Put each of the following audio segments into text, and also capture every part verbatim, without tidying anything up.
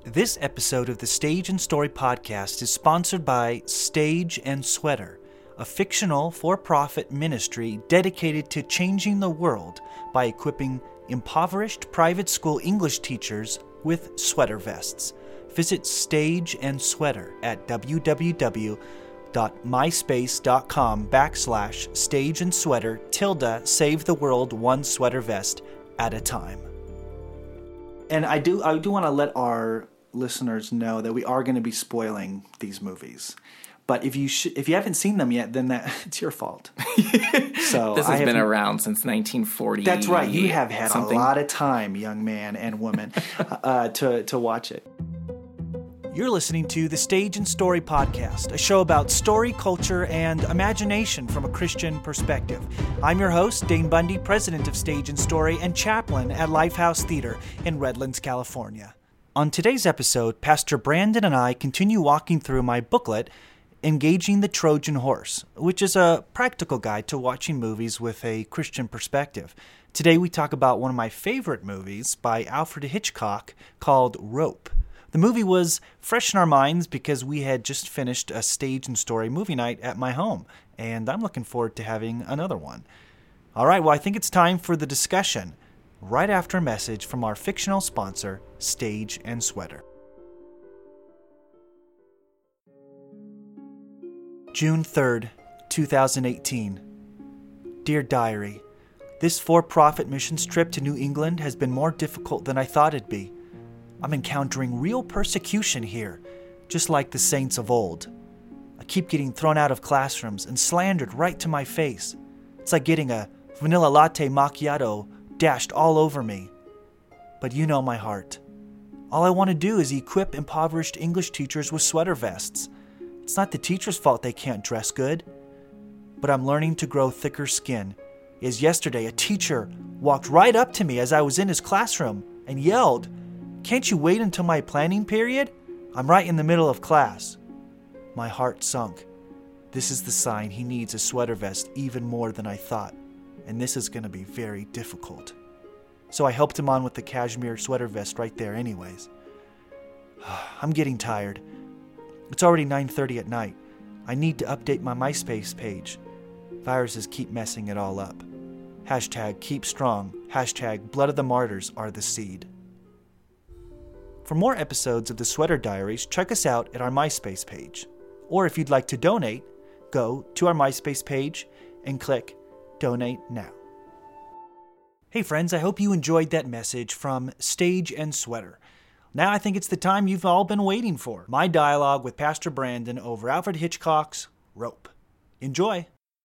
This episode of the Stage and Story podcast is sponsored by Stage and Sweater, a fictional for-profit ministry dedicated to changing the world by equipping impoverished private school English teachers with sweater vests. Visit Stage and Sweater at www.myspace.com backslash stage and sweater tilde save the world one sweater vest at a time. And I do I do want to let our listeners know that we are going to be spoiling these movies. But if you sh- if you haven't seen them yet, then that it's your fault. So this has been around since nineteen forty. That's right. You have had something. a lot of time, young man and woman, uh, to to watch it. You're listening to the Stage and Story podcast, a show about story, culture, and imagination from a Christian perspective. I'm your host, Dane Bundy, president of Stage and Story and chaplain at Lifehouse Theater in Redlands, California. On today's episode, Pastor Brandon and I continue walking through my booklet, Engaging the Trojan Horse, which is a practical guide to watching movies with a Christian perspective. Today we talk about one of my favorite movies by Alfred Hitchcock called Rope. The movie was fresh in our minds because we had just finished a Stage and Story movie night at my home, and I'm looking forward to having another one. All right, well, I think it's time for the discussion, right after a message from our fictional sponsor, Stage and Sweater. June third, twenty eighteen. Dear Diary, this for-profit missions trip to New England has been more difficult than I thought it'd be. I'm encountering real persecution here, just like the saints of old. I keep getting thrown out of classrooms and slandered right to my face. It's like getting a vanilla latte macchiato dashed all over me. But you know my heart. All I want to do is equip impoverished English teachers with sweater vests. It's not the teacher's fault they can't dress good. But I'm learning to grow thicker skin. As yesterday, a teacher walked right up to me as I was in his classroom and yelled, "Can't you wait until my planning period? I'm right in the middle of class." My heart sunk. This is the sign he needs a sweater vest even more than I thought, and this is going to be very difficult. So I helped him on with the cashmere sweater vest right there anyways. I'm getting tired. It's already nine thirty at night. I need to update my MySpace page. Viruses keep messing it all up. Hashtag keep strong. Hashtag blood of the martyrs are the seed. For more episodes of the Sweater Diaries, check us out at our MySpace page. Or if you'd like to donate, go to our MySpace page and click Donate Now. Hey friends, I hope you enjoyed that message from Stage and Sweater. Now I think it's the time you've all been waiting for. My dialogue with Pastor Brandon over Alfred Hitchcock's Rope. Enjoy!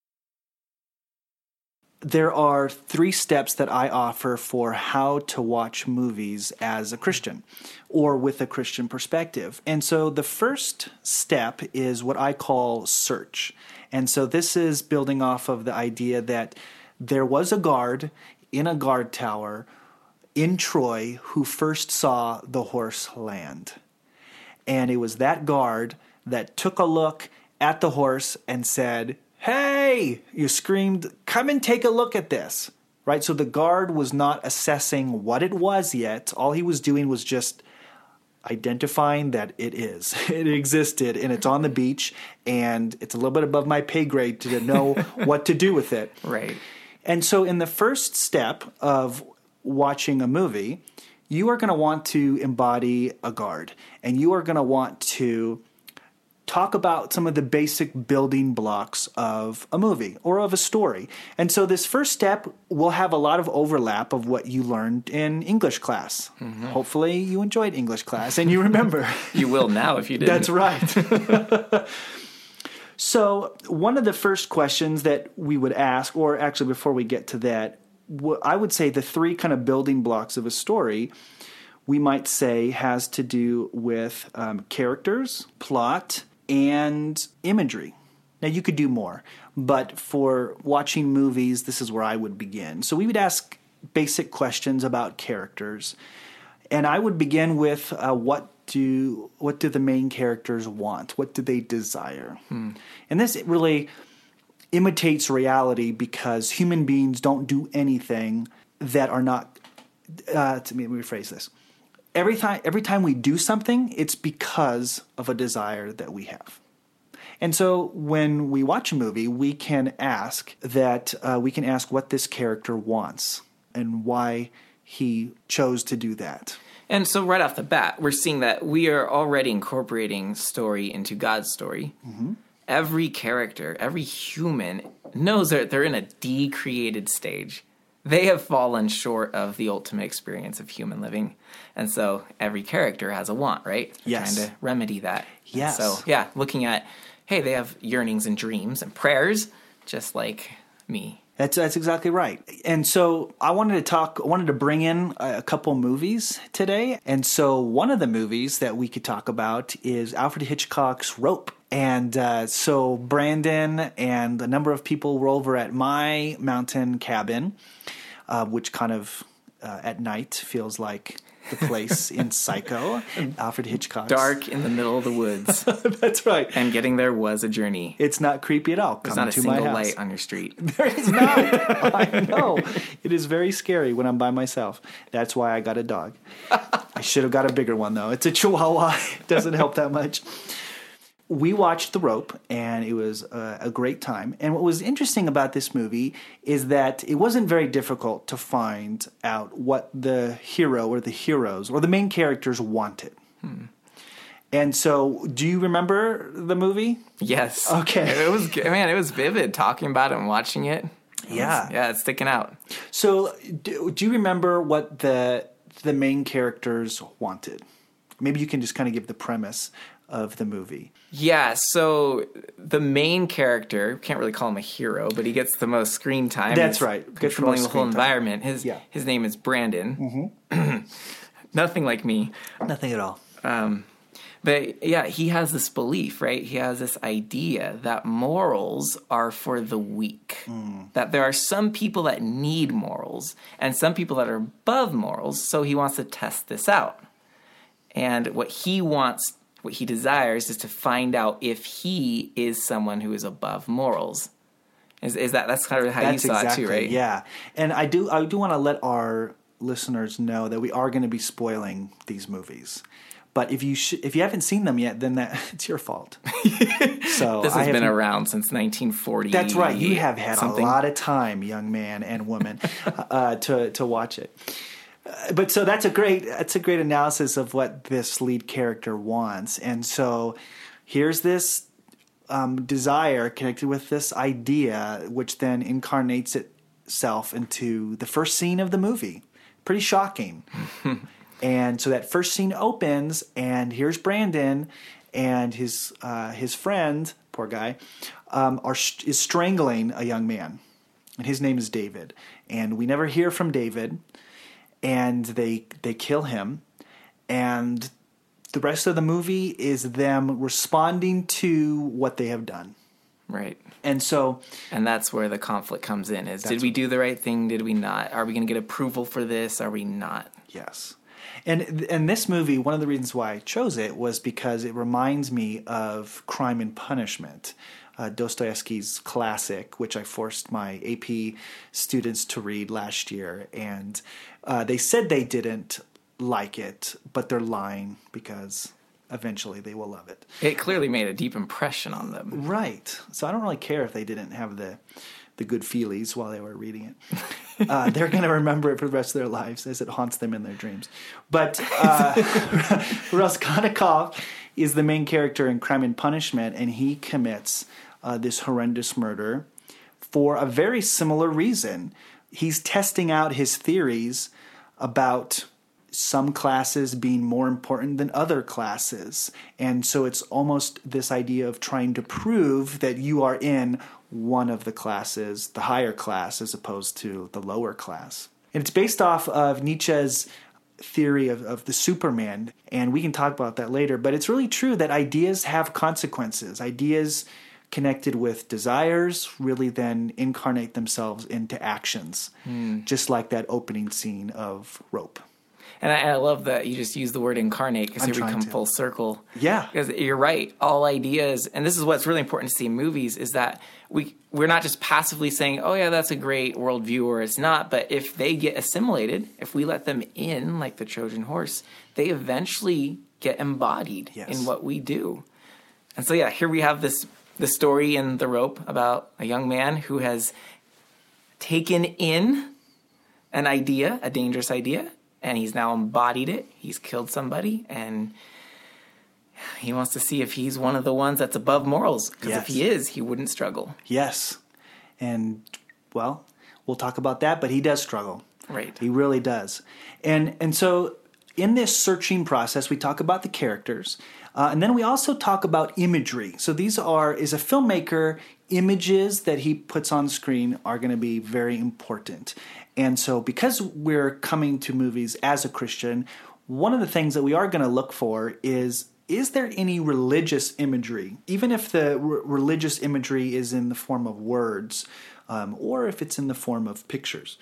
There are three steps that I offer for how to watch movies as a Christian or with a Christian perspective. And so the first step is what I call search. And so this is building off of the idea that there was a guard in a guard tower in Troy who first saw the horse land. And it was that guard that took a look at the horse and said, "Hey!" You screamed, "Come and take a look at this." Right? So the guard was not assessing what it was yet. All he was doing was just identifying that it is. It existed, and it's on the beach, and it's a little bit above my pay grade to know what to do with it. Right. And so in the first step of watching a movie, you are going to want to embody a guard, and you are going to want to talk about some of the basic building blocks of a movie or of a story. And so this first step will have a lot of overlap of what you learned in English class. Mm-hmm. Hopefully you enjoyed English class and you remember. You will now if you didn't. That's right. So one of the first questions that we would ask, or actually before we get to that, I would say the three kind of building blocks of a story, we might say has to do with um, characters, plot, and imagery. Now, you could do more, but for watching movies, this is where I would begin. So we would ask basic questions about characters, and I would begin with uh, what do what do the main characters want? What do they desire? Hmm. And this really imitates reality because human beings don't do anything that are not, uh, let me rephrase this. every time every time we do something, it's because of a desire that we have. And so when we watch a movie, we can ask that uh, we can ask what this character wants and why he chose to do that. And so right off the bat, we're seeing that we are already incorporating story into God's story. Mm-hmm. Every character, every human knows that they're in a decreated stage. They have fallen short of the ultimate experience of human living. And so every character has a want, right? They're Yes. Trying to remedy that. Yes. And so, yeah, looking at, hey, they have yearnings and dreams and prayers, just like me. That's that's exactly right. And so I wanted to talk, I wanted to bring in a couple movies today. And so one of the movies that we could talk about is Alfred Hitchcock's Rope. And uh, so Brandon and a number of people were over at my mountain cabin, uh, which kind of uh, at night feels like the place in Psycho, Alfred Hitchcock's. Dark in the middle of the woods. That's right. And getting there was a journey. It's not creepy at all. There's Come not a to single my house. light on your street. There is not. I know. It is very scary when I'm by myself. That's why I got a dog. I should have got a bigger one, though. It's a Chihuahua. It doesn't help that much. We watched The Rope, and it was a, a great time. And what was interesting about this movie is that it wasn't very difficult to find out what the hero or the heroes or the main characters wanted. Hmm. And so, do you remember the movie? Yes. Okay. It was, man, it was vivid talking about it and watching it. It Yeah. was, yeah, it's sticking out. So, do, do you remember what the the main characters wanted? Maybe you can just kind of give the premise of the movie. Yeah, so the main character, can't really call him a hero, but he gets the most screen time. That's He's right. Gets the Controlling most the whole screen time. environment. His Yeah. his name is Brandon. Mm-hmm. Nothing like me. Nothing at all. Um, but yeah, he has this belief, right? He has this idea that morals are for the weak. Mm. That there are some people that need morals and some people that are above morals, so he wants to test this out. And what he wants, what he desires is to find out if he is someone who is above morals. Is is that that's kind of how That's you saw exactly, it too, right? Yeah. And I do I do want to let our listeners know that we are going to be spoiling these movies. But if you sh- if you haven't seen them yet, then that it's your fault. So This I has been haven't- around since nineteen forty. That's right. You have had something. a lot of time, young man and woman, uh, to to watch it. Uh, but so that's a great that's a great analysis of what this lead character wants. And so here's this um, desire connected with this idea, which then incarnates itself into the first scene of the movie. Pretty shocking. And so that first scene opens, and here's Brandon and his uh, his friend, poor guy, um, are is strangling a young man, and his name is David. And we never hear from David, and they they kill him, and the rest of the movie is them responding to what they have done. Right. And so, and that's where the conflict comes in. Is did That's- we do the right thing? Did we not? Are we going to get approval for this? Are we not? yes. And and this movie, one of the reasons why I chose it was because it reminds me of Crime and Punishment, uh, Dostoevsky's classic, which I forced my A P students to read last year. And uh, they said they didn't like it, but they're lying because eventually they will love it. It clearly made a deep impression on them. Right. So I don't really care if they didn't have the the good feelies while they were reading it. Uh, they're going to remember it for the rest of their lives as it haunts them in their dreams. But uh, Raskolnikov is the main character in Crime and Punishment, and he commits uh, this horrendous murder for a very similar reason. He's testing out his theories about some classes being more important than other classes. And so it's almost this idea of trying to prove that you are in one of the classes, the higher class, as opposed to the lower class. And it's based off of Nietzsche's theory of, of the Superman, and we can talk about that later, but it's really true that ideas have consequences. Ideas connected with desires really then incarnate themselves into actions, mm. just like that opening scene of Rope. And I, I love that you just use the word incarnate because I'm here we trying come to. full circle. Yeah. Because you're right. All ideas, and this is what's really important to see in movies, is that we, we're not just passively saying, oh, yeah, that's a great worldview, or it's not. But if they get assimilated, if we let them in like the Trojan horse, they eventually get embodied Yes. in what we do. And so, yeah, here we have this the story in The Rope about a young man who has taken in an idea, a dangerous idea, and he's now embodied it. He's killed somebody, and he wants to see if he's one of the ones that's above morals. Because Yes. if he is, he wouldn't struggle. Yes. And, well, we'll talk about that, but he does struggle. Right. He really does. And and so in this searching process, we talk about the characters, uh, and then we also talk about imagery. So these are, as a filmmaker, images that he puts on screen are going to be very important. And so because we're coming to movies as a Christian, one of the things that we are going to look for is, is there any religious imagery? Even if the r- religious imagery is in the form of words, um, or if it's in the form of pictures.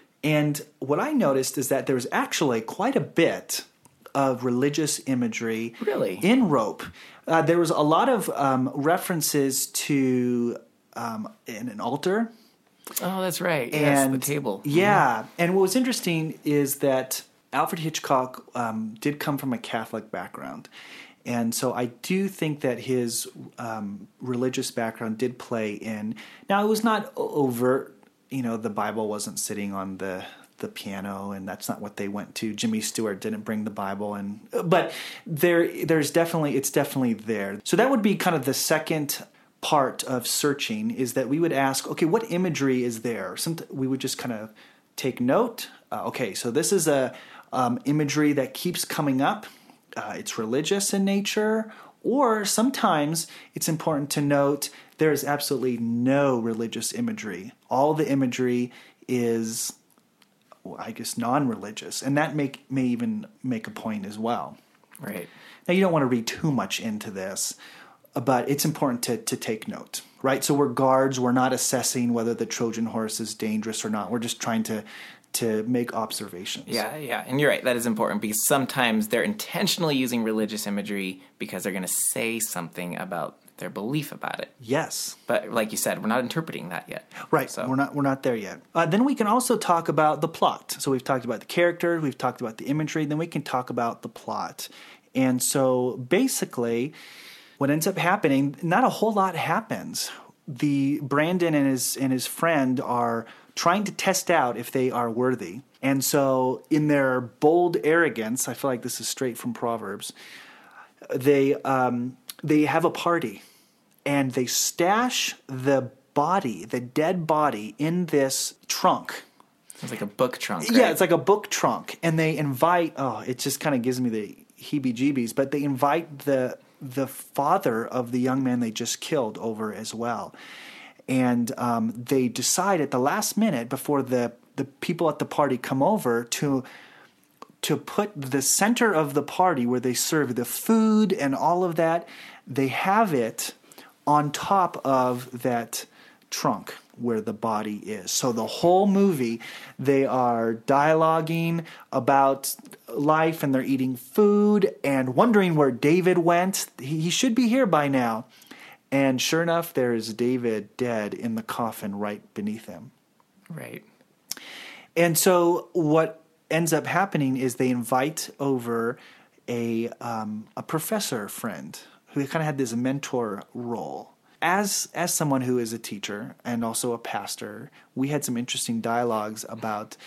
And what I noticed is that there's actually quite a bit of religious imagery Really? in Rope. Uh, there was a lot of um, references to um, in an altar. Oh, that's right. Yes, And the table. Yeah. And what was interesting is that Alfred Hitchcock um, did come from a Catholic background. And so I do think that his um, religious background did play in. Now, it was not o- overt. You know, the Bible wasn't sitting on the the piano, and that's not what they went to. Jimmy Stewart didn't bring the Bible, and but there there's definitely it's definitely there. So that would be kind of the second part of searching, is that we would ask, okay, what imagery is there? Some we would just kind of take note. Uh, okay, so this is a um, imagery that keeps coming up. Uh, it's religious in nature, or sometimes it's important to note there is absolutely no religious imagery. All the imagery is, well, I guess, non-religious, and that make, may even make a point as well. Right. Now, you don't want to read too much into this, but it's important to, to take note, right? So we're guards. We're not assessing whether the Trojan horse is dangerous or not. We're just trying to to make observations. Yeah, yeah. And you're right. That is important because sometimes they're intentionally using religious imagery because they're going to say something about their belief about it. Yes. But like you said, we're not interpreting that yet. Right. So. We're not we're not there yet. Uh, then we can also talk about the plot. So we've talked about the character, we've talked about the imagery, then we can talk about the plot. And so basically what ends up happening, not a whole lot happens. The Brandon and his and his friend are trying to test out if they are worthy. And so in their bold arrogance, I feel like this is straight from Proverbs, they um, they have a party and they stash the body, the dead body, in this trunk. It's like a book trunk, Yeah, right? it's like a book trunk. And they invite, oh, it just kind of gives me the heebie-jeebies, but they invite the the father of the young man they just killed over as well. And um, they decide at the last minute, before the, the people at the party come over, to to put the center of the party where they serve the food and all of that, they have it on top of that trunk where the body is. So the whole movie, they are dialoguing about life, and they're eating food and wondering where David went. He, he should be here by now. And sure enough, there is David dead in the coffin right beneath him. Right. And so what ends up happening is they invite over a um, a professor friend who kind of had this mentor role. As as someone who is a teacher and also a pastor, we had some interesting dialogues about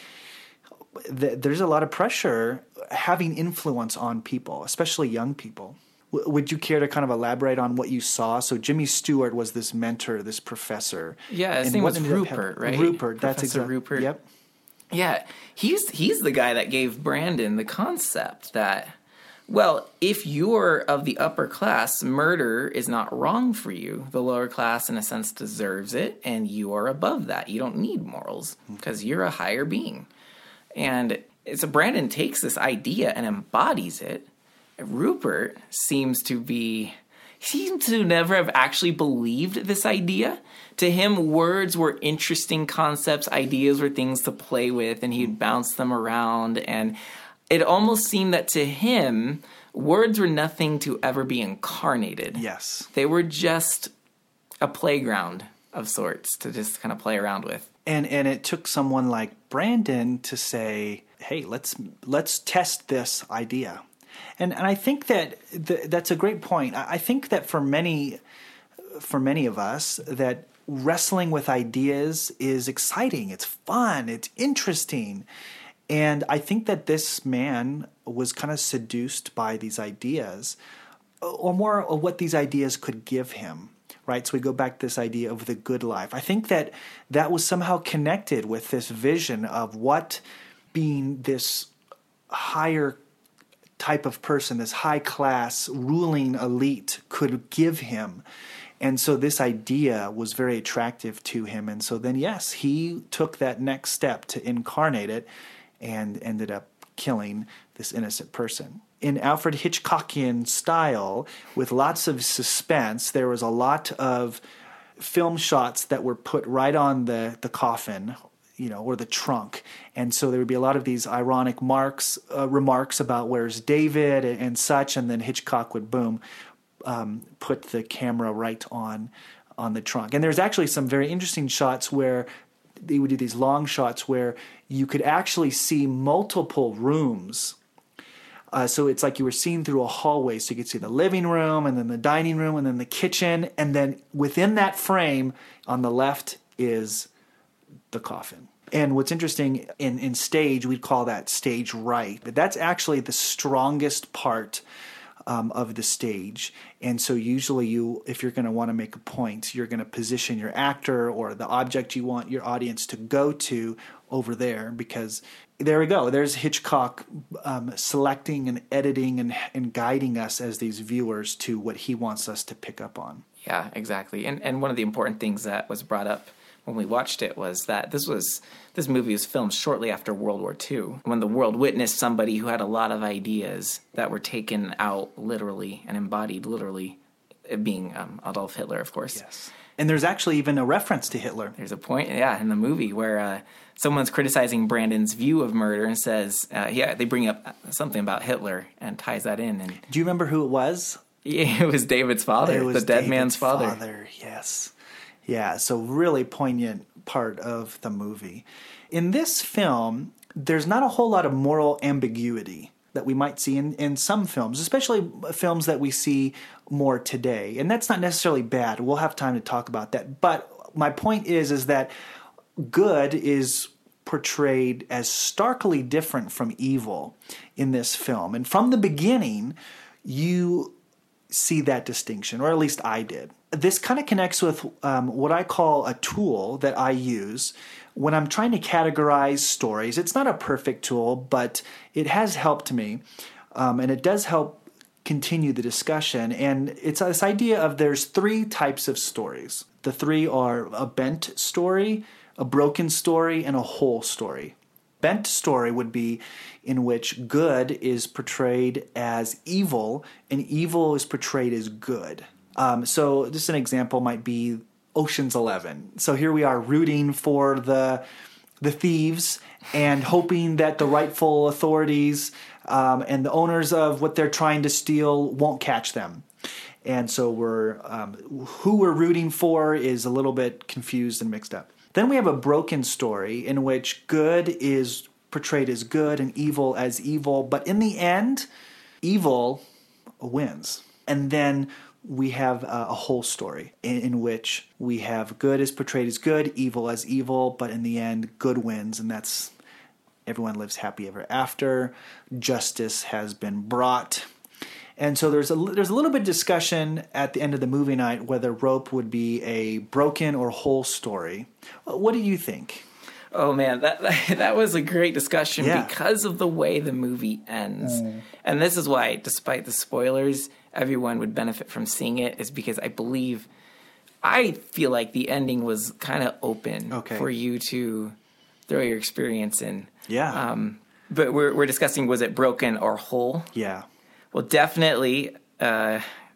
th- there's a lot of pressure having influence on people, especially young people. W- would you care to kind of elaborate on what you saw? So Jimmy Stewart was this mentor, this professor. Yeah, his and name what was ended up Rupert, hap- right? Rupert, that's Professor exactly. Rupert. Yep. Yeah, he's he's the guy that gave Brandon the concept that, well, if you're of the upper class, murder is not wrong for you. The lower class, in a sense, deserves it, and you are above that. You don't need morals because you're a higher being. And so Brandon takes this idea and embodies it. Rupert seems to be, seems to never have actually believed this idea. To him, words were interesting concepts, ideas were things to play with, and he'd bounce them around. And it almost seemed that to him, words were nothing to ever be incarnated. Yes. They were just a playground of sorts to just kind of play around with. And and it took someone like Brandon to say, hey, let's let's test this idea. And and I think that the, that's a great point. I think that for many for many of us, that wrestling with ideas is exciting. It's fun. It's interesting. And I think that this man was kind of seduced by these ideas, or more of what these ideas could give him, right? So we go back to this idea of the good life. I think that that was somehow connected with this vision of what being this higher type of person, this high class ruling elite could give him. And so this idea was very attractive to him. And so then, yes, he took that next step to incarnate it and ended up killing this innocent person. In Alfred Hitchcockian style, with lots of suspense, there was a lot of film shots that were put right on the, the coffin, you know, or the trunk. And so there would be a lot of these ironic marks, uh, remarks about where's David and, and such, and then Hitchcock would, boom, um, put the camera right on on the trunk. And there's actually some very interesting shots where they would do these long shots where you could actually see multiple rooms. Uh, so it's like you were seeing through a hallway. So you could see the living room and then the dining room and then the kitchen. And then within that frame on the left is the coffin. And what's interesting, in, in stage, we'd call that stage right. But that's actually the strongest part Um, of the stage. And so usually you, if you're going to want to make a point, you're going to position your actor or the object you want your audience to go to over there, because there we go. There's Hitchcock um, selecting and editing and, and guiding us as these viewers to what he wants us to pick up on. Yeah, exactly. And and one of the important things that was brought up when we watched it was that this was this movie was filmed shortly after World War Two, when the world witnessed somebody who had a lot of ideas that were taken out literally and embodied literally, being um, Adolf Hitler, of course. Yes. And there's actually even a reference to Hitler. There's a point, yeah, in the movie where uh, someone's criticizing Brandon's view of murder and says, uh, yeah, they bring up something about Hitler and ties that in. And do you remember who it was? Yeah, it was David's father, it was the dead David's man's father. father. Yes. Yeah, so really poignant part of the movie. In this film, there's not a whole lot of moral ambiguity that we might see in, in some films, especially films that we see more today. And that's not necessarily bad. We'll have time to talk about that. But my point is, is that good is portrayed as starkly different from evil in this film. And from the beginning, you see that distinction, or at least I did. This kind of connects with um, what I call a tool that I use when I'm trying to categorize stories. It's not a perfect tool, but it has helped me, um, and it does help continue the discussion. And it's this idea of there's three types of stories. The three are a bent story, a broken story, and a whole story. Bent story would be in which good is portrayed as evil and evil is portrayed as good. Um, so just an example might be Ocean's Eleven. So here we are rooting for the the thieves and hoping that the rightful authorities um, and the owners of what they're trying to steal won't catch them. And so we're um, who we're rooting for is a little bit confused and mixed up. Then we have a broken story in which good is portrayed as good and evil as evil, but in the end, evil wins. And then we have a, a whole story in, in which we have good is portrayed as good, evil as evil, but in the end, good wins, and that's everyone lives happy ever after. Justice has been brought. And so there's a, there's a little bit of discussion at the end of the movie night whether Rope would be a broken or whole story. What do you think? Oh, man, that that was a great discussion yeah. because of the way the movie ends. Mm. And this is why, despite the spoilers, everyone would benefit from seeing it, is because I believe, I feel like the ending was kind of open okay. for you to throw your experience in. Yeah. Um, but we're we're discussing, was it broken or whole? Yeah. Well, definitely, uh,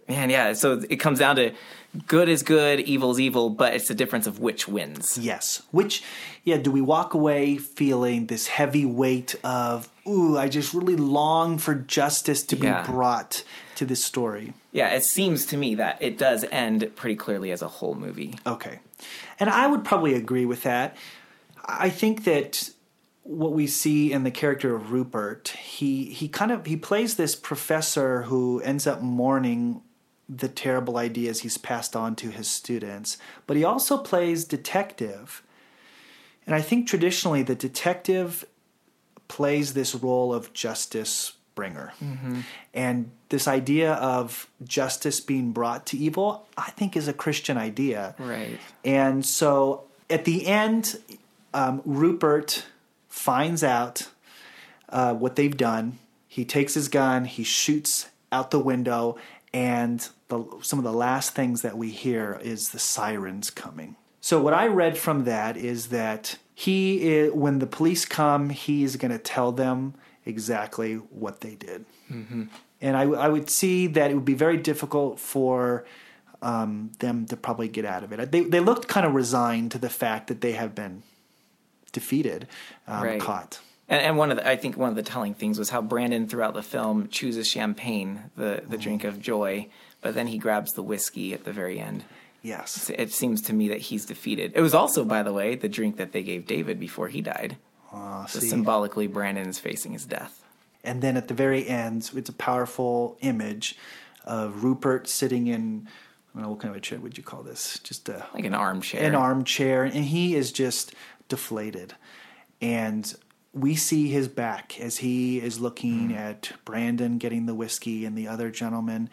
Man, yeah. So it comes down to good is good, evil is evil, but it's the difference of which wins. Yes. Which, yeah, do we walk away feeling this heavy weight of, ooh, I just really long for justice to Yeah. be brought to this story? Yeah, it seems to me that it does end pretty clearly as a whole movie. Okay. And I would probably agree with that. I think that what we see in the character of Rupert, he, he kind of, he plays this professor who ends up mourning the terrible ideas he's passed on to his students, but he also plays detective. And I think traditionally the detective plays this role of justice bringer. Mm-hmm. And this idea of justice being brought to evil, I think is a Christian idea. Right. And so at the end, um, Rupert finds out uh, what they've done. He takes his gun, he shoots out the window, and the, some of the last things that we hear is the sirens coming. So what I read from that is that he, is, when the police come, he's going to tell them exactly what they did. Mm-hmm. And I, I would see that it would be very difficult for um, them to probably get out of it. They, they looked kind of resigned to the fact that they have been defeated, um, Right. caught. And, and one of the, I think one of the telling things was how Brandon throughout the film chooses champagne, the, the drink of joy, but then he grabs the whiskey at the very end. Yes. It seems to me that he's defeated. It was also, by the way, the drink that they gave David before he died. Uh, So see. symbolically, Brandon is facing his death. And then at the very end, it's a powerful image of Rupert sitting in, I don't know, what kind of a chair would you call this? Just a, Like an armchair. an armchair. And he is just deflated. And we see his back as he is looking mm. at Brandon getting the whiskey and the other gentleman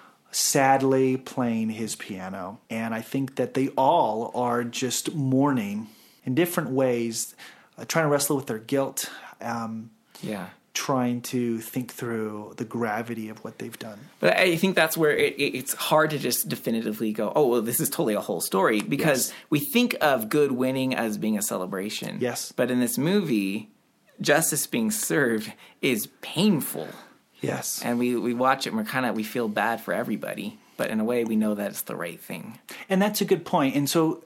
sadly playing his piano. And I think that they all are just mourning in different ways, uh, trying to wrestle with their guilt. Um, Yeah. trying to think through the gravity of what they've done. But I think that's where it, it, it's hard to just definitively go, oh, well, this is totally a whole story. Because Yes. we think of good winning as being a celebration. Yes. But in this movie, justice being served is painful. Yes. And we, we watch it and we're kind of, we feel bad for everybody. But in a way, we know that it's the right thing. And that's a good point. And so,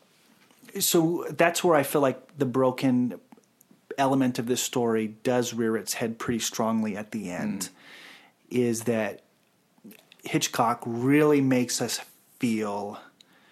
so that's where I feel like the broken element of this story does rear its head pretty strongly at the end, mm. is that Hitchcock really makes us feel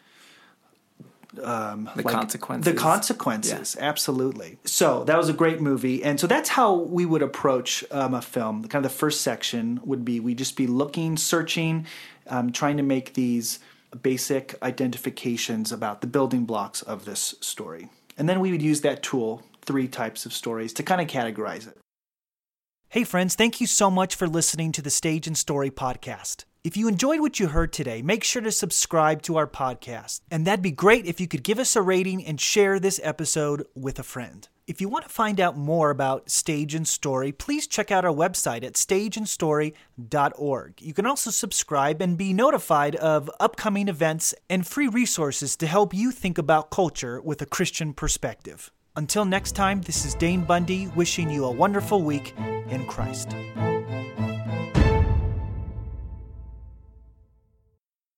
um, the like consequences. The consequences, yeah. Absolutely. So that was a great movie. And so that's how we would approach um, a film. Kind of the first section would be we'd just be looking, searching, um, trying to make these basic identifications about the building blocks of this story. And then we would use that tool, three types of stories, to kind of categorize it. Hey friends, thank you so much for listening to the Stage and Story podcast. If you enjoyed what you heard today, make sure to subscribe to our podcast. And that'd be great if you could give us a rating and share this episode with a friend. If you want to find out more about Stage and Story, please check out our website at stage and story dot org. You can also subscribe and be notified of upcoming events and free resources to help you think about culture with a Christian perspective. Until next time, this is Dane Bundy wishing you a wonderful week in Christ.